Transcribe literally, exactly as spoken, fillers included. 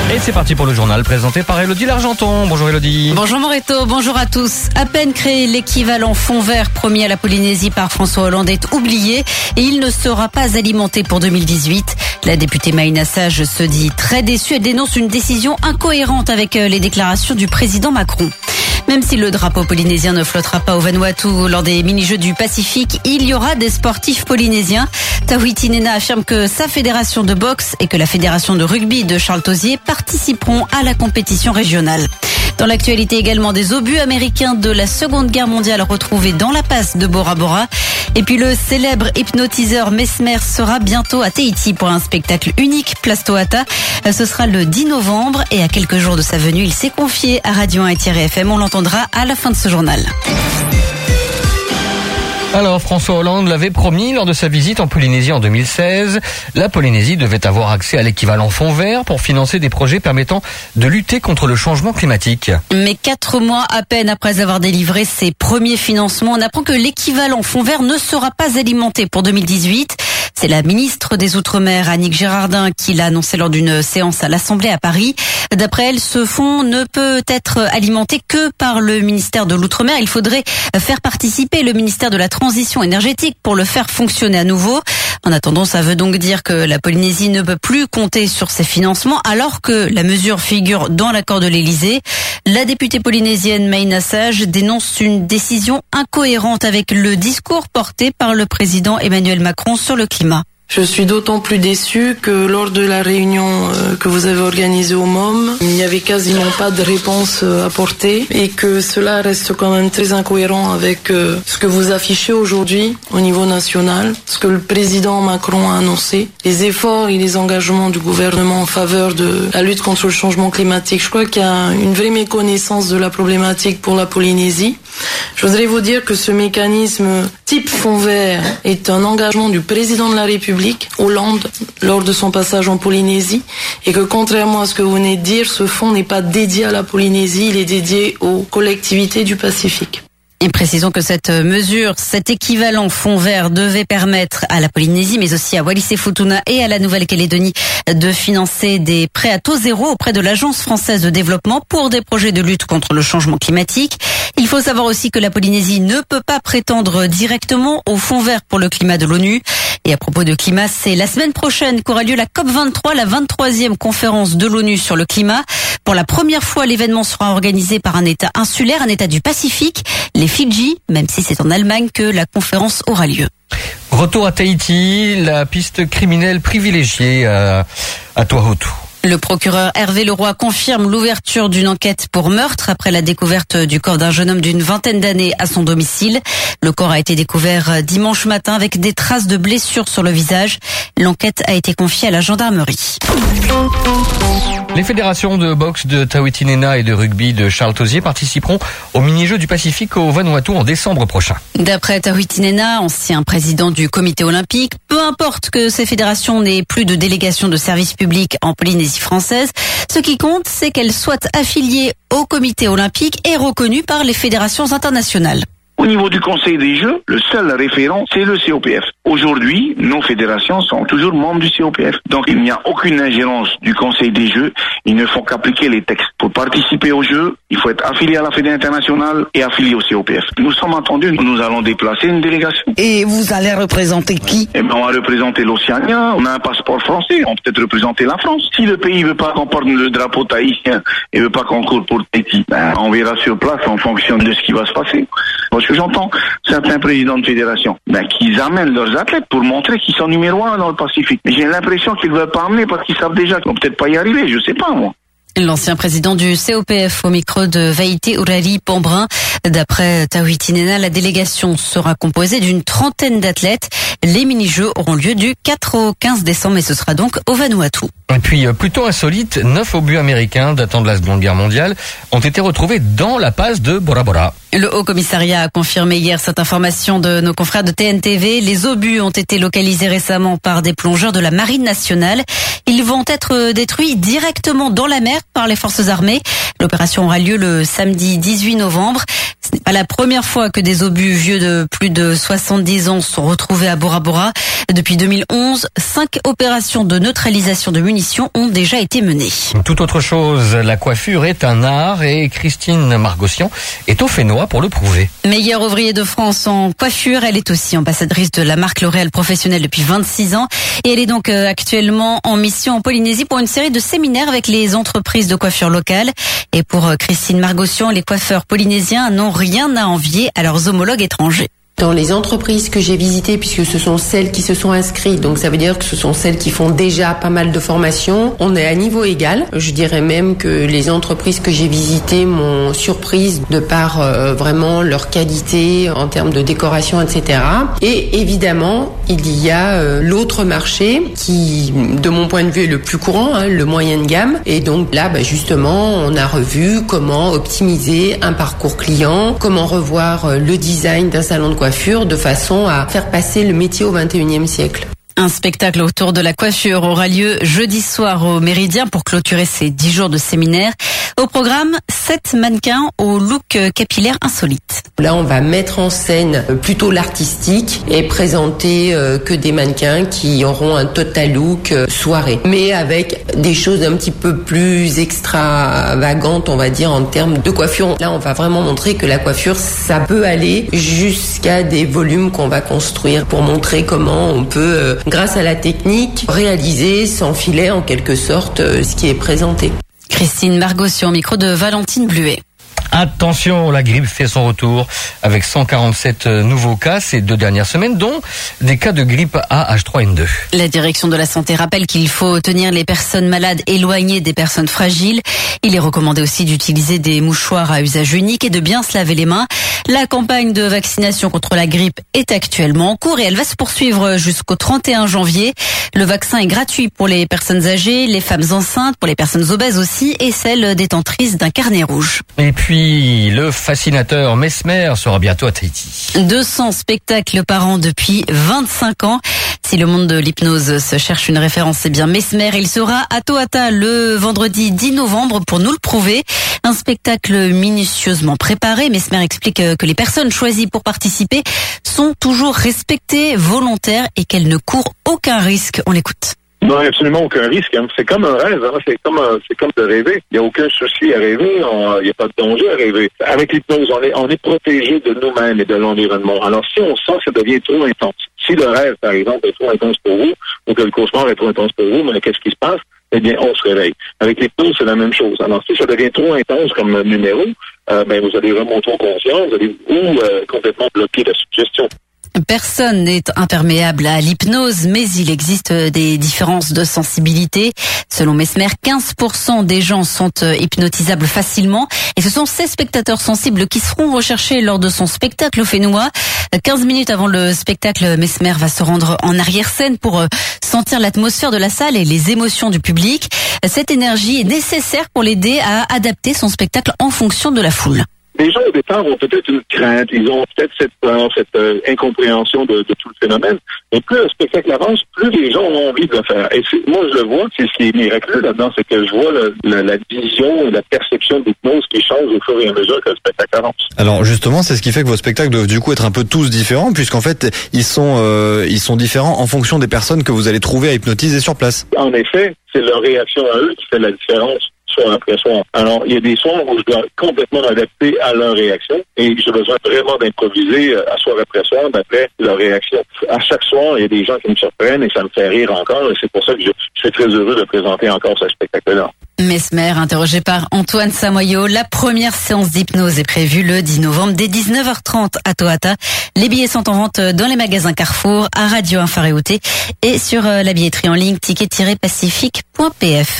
Et c'est parti pour le journal présenté par Élodie Largenton. Bonjour Élodie. Bonjour Moreto, bonjour à tous. À peine créé, l'équivalent fonds vert promis à la Polynésie par François Hollande est oublié et il ne sera pas alimenté pour deux mille dix-huit. La députée Maïna Sage se dit très déçue et dénonce une décision incohérente avec les déclarations du président Macron. Même si le drapeau polynésien ne flottera pas au Vanuatu lors des mini-jeux du Pacifique, il y aura des sportifs polynésiens. Tahiti Nena affirme que sa fédération de boxe et que la fédération de rugby de Charles Tauzier participeront à la compétition régionale. Dans l'actualité également, des obus américains de la Seconde Guerre mondiale retrouvés dans la passe de Bora Bora. Et puis le célèbre hypnotiseur Mesmer sera bientôt à Tahiti pour un spectacle unique, Place Toata. Ce sera le dix novembre et à quelques jours de sa venue, il s'est confié à Radio un et F M. On l'entendra à la fin de ce journal. Alors, François Hollande l'avait promis lors de sa visite en Polynésie en deux mille seize. La Polynésie devait avoir accès à l'équivalent fonds vert pour financer des projets permettant de lutter contre le changement climatique. Mais quatre mois à peine après avoir délivré ses premiers financements, on apprend que l'équivalent fonds vert ne sera pas alimenté pour deux mille dix-huit. C'est la ministre des Outre-mer, Annick Girardin, qui l'a annoncé lors d'une séance à l'Assemblée à Paris. D'après elle, ce fonds ne peut être alimenté que par le ministère de l'Outre-mer. Il faudrait faire participer le ministère de la Transition énergétique pour le faire fonctionner à nouveau. En attendant, ça veut donc dire que la Polynésie ne peut plus compter sur ces financements alors que la mesure figure dans l'accord de l'Élysée. La députée polynésienne Maïna Sage dénonce une décision incohérente avec le discours porté par le président Emmanuel Macron sur le climat. Je suis d'autant plus déçue que lors de la réunion que vous avez organisée au M O M, il n'y avait quasiment pas de réponse apportée et que cela reste quand même très incohérent avec ce que vous affichez aujourd'hui au niveau national, ce que le président Macron a annoncé, les efforts et les engagements du gouvernement en faveur de la lutte contre le changement climatique. Je crois qu'il y a une vraie méconnaissance de la problématique pour la Polynésie. Je voudrais vous dire que ce mécanisme type fonds vert est un engagement du président de la République, Hollande, lors de son passage en Polynésie, et que contrairement à ce que vous venez de dire, ce fonds n'est pas dédié à la Polynésie, il est dédié aux collectivités du Pacifique. Et précisons que cette mesure, cet équivalent fonds vert devait permettre à la Polynésie, mais aussi à Wallis et Futuna et à la Nouvelle-Calédonie de financer des prêts à taux zéro auprès de l'Agence française de développement pour des projets de lutte contre le changement climatique. Il faut savoir aussi que la Polynésie ne peut pas prétendre directement au fonds vert pour le climat de l'ONU. Et à propos de climat, c'est la semaine prochaine qu'aura lieu la COP vingt-trois, la vingt-troisième conférence de l'ONU sur le climat. Pour la première fois, l'événement sera organisé par un État insulaire, un État du Pacifique, les Fidji, même si c'est en Allemagne que la conférence aura lieu. Retour à Tahiti, la piste criminelle privilégiée à, à Tuahutu. Le procureur Hervé Leroy confirme l'ouverture d'une enquête pour meurtre après la découverte du corps d'un jeune homme d'une vingtaine d'années à son domicile. Le corps a été découvert dimanche matin avec des traces de blessures sur le visage. L'enquête a été confiée à la gendarmerie. Les fédérations de boxe de Tahiti Nena et de rugby de Charles Tauzier participeront aux mini-jeux du Pacifique au Vanuatu en décembre prochain. D'après Tahiti Nena, ancien président du comité olympique, peu importe que ces fédérations n'aient plus de délégation de service public en Polynésie française, ce qui compte, c'est qu'elles soient affiliées au comité olympique et reconnues par les fédérations internationales. Au niveau du Conseil des Jeux, le seul référent, c'est le C O P F. Aujourd'hui, nos fédérations sont toujours membres du C O P F. Donc, il n'y a aucune ingérence du Conseil des Jeux. Ils ne font qu'appliquer les textes. Pour participer aux Jeux, il faut être affilié à la Fédération internationale et affilié au C O P F. Nous sommes entendus, nous allons déplacer une délégation. Et vous allez représenter qui? Eh ben, on va représenter l'Océania. On a un passeport français. On peut peut-être représenter la France. Si le pays veut pas qu'on porte le drapeau tahitien et veut pas qu'on court pour Tahiti, ben, on verra sur place en fonction de ce qui va se passer. Parce que j'entends certains présidents de fédération ben, qu'ils amènent leurs athlètes pour montrer qu'ils sont numéro un dans le Pacifique. Mais j'ai l'impression qu'ils ne veulent pas amener parce qu'ils savent déjà qu'ils vont peut-être pas y arriver, je sais pas moi. L'ancien président du C O P F au micro de Vaïté Urari Pambrin. D'après Tahiti Nena, la délégation sera composée d'une trentaine d'athlètes. Les mini-jeux auront lieu du quatre au quinze décembre et ce sera donc au Vanuatu. Et puis, plutôt insolite, neuf obus américains datant de la Seconde Guerre mondiale ont été retrouvés dans la passe de Bora Bora. Le Haut Commissariat a confirmé hier cette information de nos confrères de T N T V. Les obus ont été localisés récemment par des plongeurs de la Marine nationale. Ils vont être détruits directement dans la mer par les forces armées. L'opération aura lieu le samedi dix-huit novembre. Ce n'est pas la première fois que des obus vieux de plus de soixante-dix ans sont retrouvés à Bora Bora. Depuis deux mille onze, cinq opérations de neutralisation de munitions missions ont déjà été menées. Tout autre chose, la coiffure est un art et Christine Margossian est au Fénois pour le prouver. Meilleure ouvrier de France en coiffure, elle est aussi ambassadrice de la marque L'Oréal professionnelle depuis vingt-six ans et elle est donc actuellement en mission en Polynésie pour une série de séminaires avec les entreprises de coiffure locales. Et pour Christine Margossian, les coiffeurs polynésiens n'ont rien à envier à leurs homologues étrangers. Dans les entreprises que j'ai visitées, puisque ce sont celles qui se sont inscrites, donc ça veut dire que ce sont celles qui font déjà pas mal de formations, on est à niveau égal. Je dirais même que les entreprises que j'ai visitées m'ont surprise de par euh, vraiment leur qualité en termes de décoration, et cetera. Et évidemment, il y a euh, l'autre marché qui, de mon point de vue, est le plus courant, hein, le moyen de gamme. Et donc là, bah, justement, on a revu comment optimiser un parcours client, comment revoir euh, le design d'un salon de coiffure de façon à faire passer le métier au vingt et unième siècle. Un spectacle autour de la coiffure aura lieu jeudi soir au Méridien pour clôturer ces dix jours de séminaire. Au programme, sept mannequins au look capillaire insolite. Là, on va mettre en scène plutôt l'artistique et présenter euh, que des mannequins qui auront un total look euh, soirée. Mais avec des choses un petit peu plus extravagantes, on va dire, en termes de coiffure. Là, on va vraiment montrer que la coiffure, ça peut aller jusqu'à des volumes qu'on va construire pour montrer comment on peut, euh, grâce à la technique, réaliser sans filet en quelque sorte euh, ce qui est présenté. Christine Margossian, micro de Valentine Bluet. Attention, la grippe fait son retour avec cent quarante-sept nouveaux cas ces deux dernières semaines, dont des cas de grippe A H trois N deux. La direction de la santé rappelle qu'il faut tenir les personnes malades éloignées des personnes fragiles. Il est recommandé aussi d'utiliser des mouchoirs à usage unique et de bien se laver les mains. La campagne de vaccination contre la grippe est actuellement en cours et elle va se poursuivre jusqu'au trente et un janvier. Le vaccin est gratuit pour les personnes âgées, les femmes enceintes, pour les personnes obèses aussi et celles détentrices d'un carnet rouge. Et puis, le fascinateur Mesmer sera bientôt à Tahiti. deux cents spectacles par an depuis vingt-cinq ans. Si le monde de l'hypnose se cherche une référence, c'est bien Mesmer. Il sera à Toata le vendredi dix novembre pour nous le prouver. Un spectacle minutieusement préparé. Mesmer explique que les personnes choisies pour participer sont toujours respectées, volontaires et qu'elles ne courent aucun risque. On l'écoute. Non, absolument aucun risque. Hein. C'est comme un rêve, hein. c'est comme un, c'est comme de rêver. Il n'y a aucun souci à rêver, il n'y a pas de danger à rêver. Avec l'hypnose, on est, on est protégé de nous-mêmes et de l'environnement. Alors, si on sent que ça devient trop intense, si le rêve, par exemple, est trop intense pour vous, ou que le cauchemar est trop intense pour vous, mais qu'est-ce qui se passe? Eh bien, on se réveille. Avec l'hypnose, c'est la même chose. Alors, si ça devient trop intense comme numéro, euh, ben, vous allez remonter en conscience, vous allez ou euh, complètement bloquer la suggestion. Personne n'est imperméable à l'hypnose, mais il existe des différences de sensibilité. Selon Mesmer, quinze pour cent des gens sont hypnotisables facilement et ce sont ces spectateurs sensibles qui seront recherchés lors de son spectacle au Fénois. quinze minutes avant le spectacle, Mesmer va se rendre en arrière-scène pour sentir l'atmosphère de la salle et les émotions du public. Cette énergie est nécessaire pour l'aider à adapter son spectacle en fonction de la foule. Les gens, au départ, ont peut-être une crainte, ils ont peut-être cette peur, cette euh, incompréhension de, de tout le phénomène. Et plus le spectacle avance, plus les gens ont envie de le faire. Et moi, je le vois, c'est ce qui est miraculeux là-dedans, c'est que je vois le, le, la vision et la perception d'hypnose qui change au fur et à mesure que le spectacle avance. Alors justement, c'est ce qui fait que vos spectacles doivent du coup être un peu tous différents, puisqu'en fait, ils sont, euh, ils sont différents en fonction des personnes que vous allez trouver à hypnotiser sur place. En effet, c'est leur réaction à eux qui fait la différence. Soir après soir. Alors, il y a des soirs où je dois complètement m'adapter à leur réaction et j'ai besoin vraiment d'improviser à soir après soir d'après leur réaction. À chaque soir, il y a des gens qui me surprennent et ça me fait rire encore et c'est pour ça que je, je suis très heureux de présenter encore ce spectacle-là. Mesmer, interrogé par Antoine Samoyau, la première séance d'hypnose est prévue le dix novembre dès dix-neuf heures trente à Toata. Les billets sont en vente dans les magasins Carrefour, à Radio Infaréouté et sur la billetterie en ligne ticket tiret pacifique point p f.